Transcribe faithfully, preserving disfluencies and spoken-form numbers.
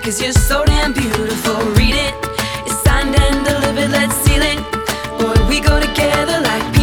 cause you're so damn beautiful. Read it, it's signed and delivered, let's seal it. Boy, we go together like